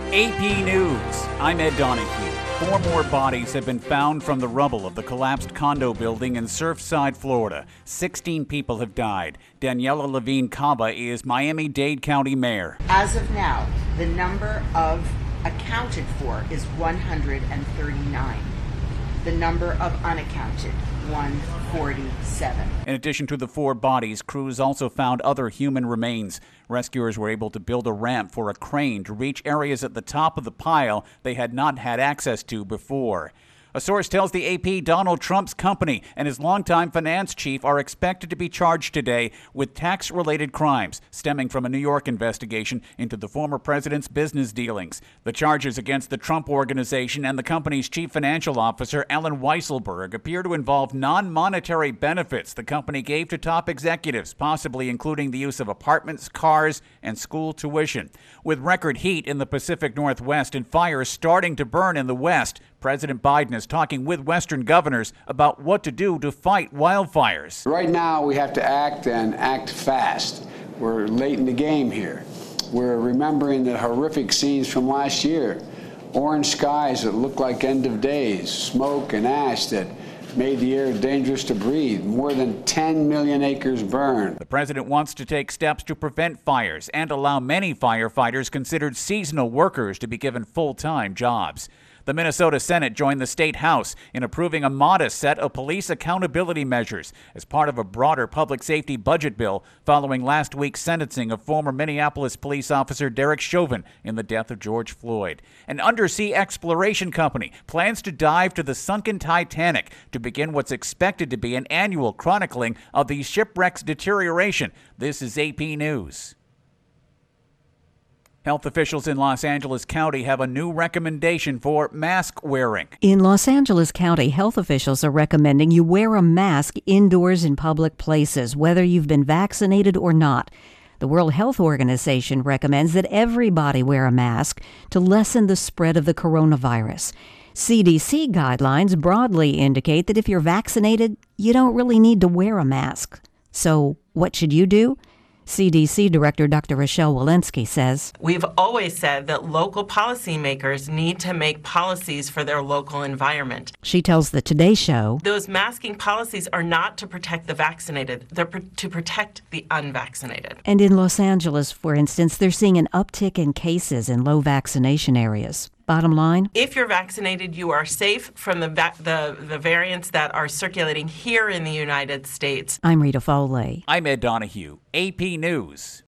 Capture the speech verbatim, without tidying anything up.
A P News, I'm Ed Donahue. Four more bodies have been found from the rubble of the collapsed condo building in Surfside, Florida. Sixteen people have died. Daniela Levine Cava is Miami-Dade County Mayor. As of now, the number of accounted for is one hundred thirty-nine. The number of unaccounted, one hundred forty-seven. In addition to the four bodies, crews also found other human remains. Rescuers were able to build a ramp for a crane to reach areas at the top of the pile they had not had access to before. A source tells the A P Donald Trump's company and his longtime finance chief are expected to be charged today with tax-related crimes stemming from a New York investigation into the former president's business dealings. The charges against the Trump Organization and the company's chief financial officer, Alan Weisselberg, appear to involve non-monetary benefits the company gave to top executives, possibly including the use of apartments, cars, and school tuition. With record heat in the Pacific Northwest and fires starting to burn in the West, President Biden is talking with Western governors about what to do to fight wildfires. Right now, we have to act and act fast. We're late in the game here. We're remembering the horrific scenes from last year. Orange skies that looked like end of days, smoke and ash that made the air dangerous to breathe. More than ten million acres burned. The president wants to take steps to prevent fires and allow many firefighters considered seasonal workers to be given full-time jobs. The Minnesota Senate joined the state House in approving a modest set of police accountability measures as part of a broader public safety budget bill following last week's sentencing of former Minneapolis police officer Derek Chauvin in the death of George Floyd. An undersea exploration company plans to dive to the sunken Titanic to begin what's expected to be an annual chronicling of the shipwreck's deterioration. This is A P News. Health officials in Los Angeles County have a new recommendation for mask wearing. In Los Angeles County, health officials are recommending you wear a mask indoors in public places, whether you've been vaccinated or not. The World Health Organization recommends that everybody wear a mask to lessen the spread of the coronavirus. C D C guidelines broadly indicate that if you're vaccinated, you don't really need to wear a mask. So what should you do? C D C Director Doctor Rochelle Walensky says, "We've always said that local policymakers need to make policies for their local environment." She tells the Today Show, "Those masking policies are not to protect the vaccinated, they're pr- to protect the unvaccinated." And in Los Angeles, for instance, they're seeing an uptick in cases in low vaccination areas. Bottom line, if you're vaccinated, you are safe from the, va- the the variants that are circulating here in the United States. I'm Rita Foley. I'm Ed Donahue, A P News.